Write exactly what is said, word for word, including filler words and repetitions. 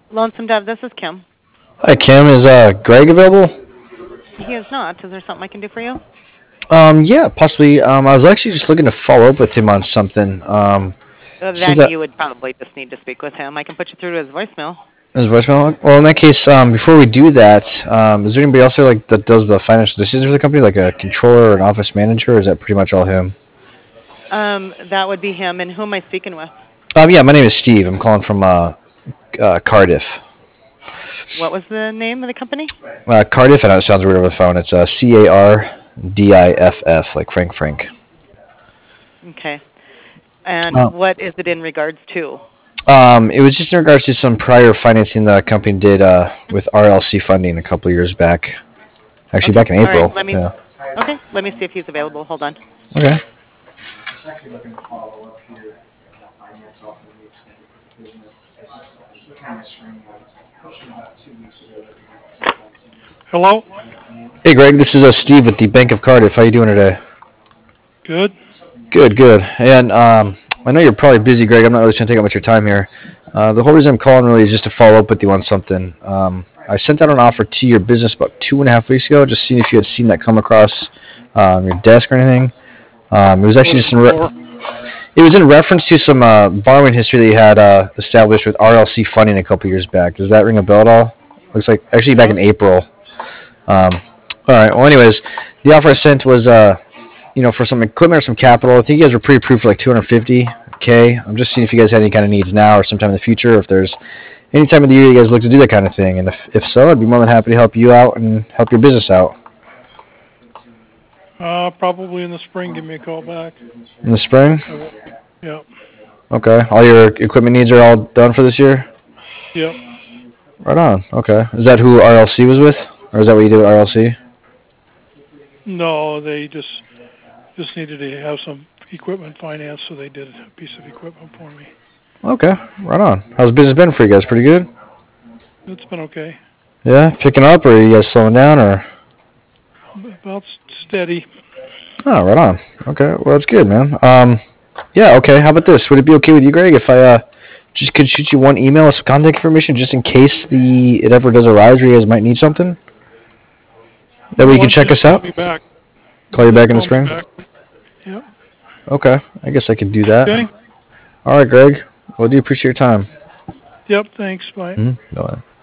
Lonesome Dove, this is Kim. Hi, Kim. Is uh Greg available? He is not. Is there something I can do for you? Um, yeah, possibly. Um, I was actually just looking to follow up with him on something. Um, Uh, since then that you would probably just need to speak with him. I can put you through to his voicemail. his voicemail. Well, in that case, um, before we do that, um, is there anybody else there like that does the financial decisions for the company, like a controller or an office manager, or is that pretty much all him? Um, that would be him. And who am I speaking with? Um, yeah, my name is Steve. I'm calling from uh, uh Cardiff. What was the name of the company? Uh, Cardiff. I know it sounds weird over the phone. It's uh, C A R D I F F, like Frank Frank. Okay. And Uh, what is it in regards to? Um, it was just in regards to some prior financing the company did uh, with R L C funding a couple of years back. Actually, Okay. back in All right. April. Let me. Yeah. Okay. Let me see if he's available. Hold on. Okay. Hello? Hey, Greg. This is uh, Steve with the Bank of Cardiff. How you doing today? Good? Good, good. And um, I know you're probably busy, Greg. I'm not really trying to take up much of your time here. Uh, the whole reason I'm calling really is just to follow up with you on something. Um, I sent out an offer to your business about two and a half weeks ago, just seeing if you had seen that come across um, your desk or anything. Um, it was What actually is just it in for? re- it was in reference to some uh, borrowing history that you had uh, established with R L C funding a couple years back. Does that ring a bell at all? Looks like actually back Yeah. in April. Um, all right. Well, anyways, the offer I sent was uh, you know, for some equipment or some capital. I think you guys were pre-approved for like two hundred fifty k. I'm just seeing if you guys had any kind of needs now or sometime in the future. If there's any time of the year you guys look to do that kind of thing, and if, if so, I'd be more than happy to help you out and help your business out Uh, probably in the spring, give me a call back. in the spring. I will. Yep. Okay, all your equipment needs are all done for this year. Yep. Right on. Okay, is that who R L C was with, or is that what you did with R L C? No, they just just needed to have some equipment financed, so they did a piece of equipment for me. Okay, right on. How's business been for you guys? Pretty good. It's been okay. Yeah, picking up, or are you guys slowing down, or? About steady. Oh, right on. Okay, well that's good, man. Um, yeah, okay. How about this? Would it be okay with you, Greg, if I uh just could shoot you one email with some contact information, just in case the it ever does arise where you guys might need something? That Yeah, way you why can don't you check just us call out. me back? Call you Just back in the call me spring. back. Yep. Okay, I guess I could do that. Okay. All right, Greg. Well, I do appreciate your time. Yep. Thanks. Bye. Mm-hmm. Bye.